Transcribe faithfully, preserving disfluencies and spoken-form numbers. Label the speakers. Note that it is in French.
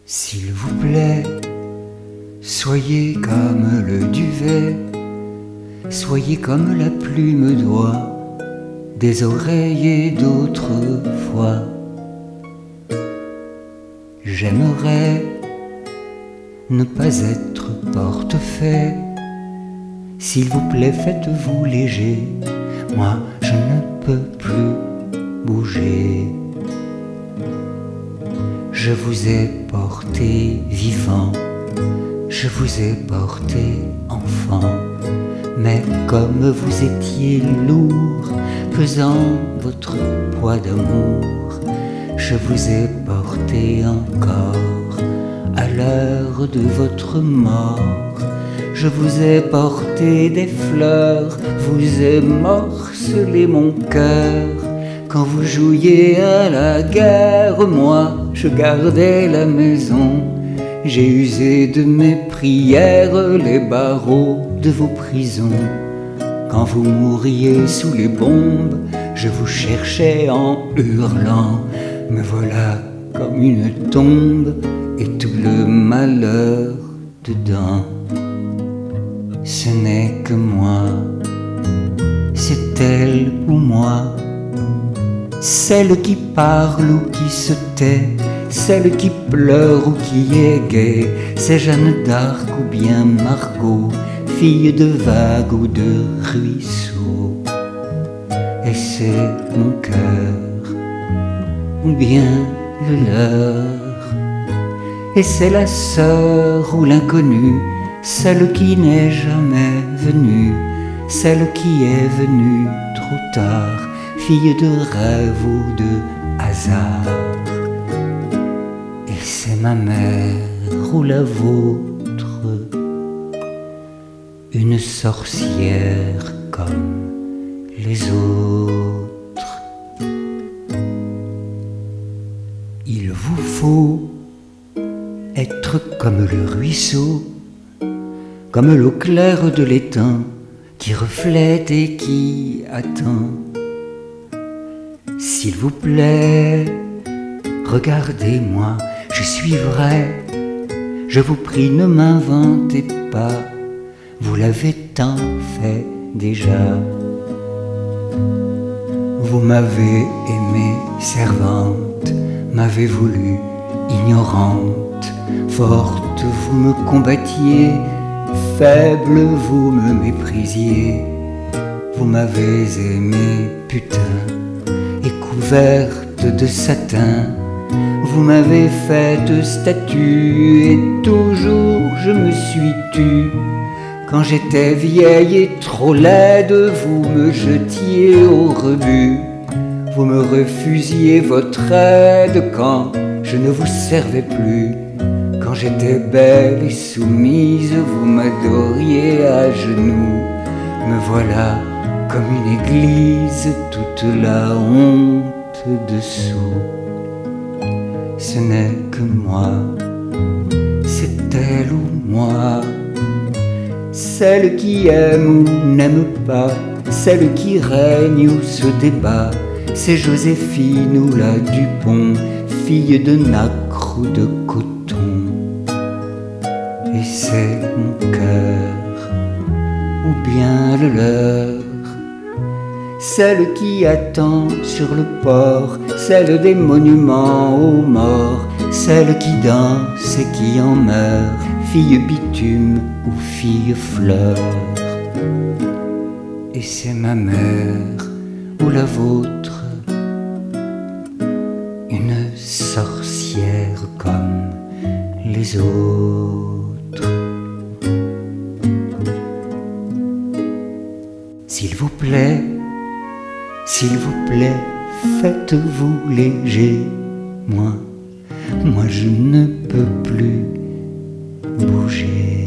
Speaker 1: S'il vous plaît, soyez comme le duvet, soyez comme la plume d'oie des oreillers d'autrefois. J'aimerais ne pas être portefaix. S'il vous plaît, faites-vous léger, moi je ne peux plus bouger. Je vous ai porté vivant, je vous ai porté enfant, mais comme vous étiez lourd, pesant votre poids d'amour, je vous ai porté encore à l'heure de votre mort. Je vous ai porté des fleurs, vous ai morcelé mon cœur. Quand vous jouiez à la guerre, moi je gardais la maison. J'ai usé de mes prières les barreaux de vos prisons. Quand vous mouriez sous les bombes, je vous cherchais en hurlant. Me voilà comme une tombe et tout le malheur dedans. Ce n'est que moi, c'est elle ou moi, celle qui parle ou qui se tait, celle qui pleure ou qui est gaie, c'est Jeanne d'Arc ou bien Margot, fille de vagues ou de ruisseaux. Et c'est mon cœur, ou bien le leur, et c'est la sœur ou l'inconnue, celle qui n'est jamais venue, celle qui est venue trop tard, fille de rêve ou de hasard. Et c'est ma mère ou la vôtre, une sorcière comme les autres. Il vous faut être comme le ruisseau, comme l'eau claire de l'étang qui reflète et qui attend. S'il vous plaît, regardez-moi, je suis vrai. Je vous prie, ne m'inventez pas, vous l'avez tant fait déjà. Vous m'avez aimée servante, m'avez voulu ignorante, forte vous me combattiez, faible vous me méprisiez. Vous m'avez aimé putain et couverte de satin, vous m'avez faite statue et toujours je me suis tue. Quand j'étais vieille et trop laide, vous me jetiez au rebut. Vous me refusiez votre aide quand je ne vous servais plus. Quand j'étais belle et soumise, vous m'adoriez à genoux. Me voilà comme une église, toute la honte dessous. Ce n'est que moi, c'est elle ou moi, celle qui aime ou n'aime pas, celle qui règne ou se débat. C'est Joséphine ou la Dupont, fille de nacre ou de coton. Et c'est mon cœur, ou bien le leur, celle qui attend sur le port, celle des monuments aux morts, celle qui danse et qui en meurt, fille bitume ou fille fleur. Et c'est ma mère ou la vôtre, une sorcière comme les autres. S'il vous plaît, s'il vous plaît, faites-vous léger, moi, moi je ne peux plus bouger.